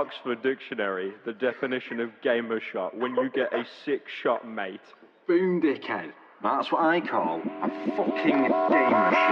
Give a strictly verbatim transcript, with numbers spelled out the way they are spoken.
Oxford Dictionary, the definition of gamer shot, when you get a six-shot mate. Boom, dickhead. That's what I call a fucking gamer shot.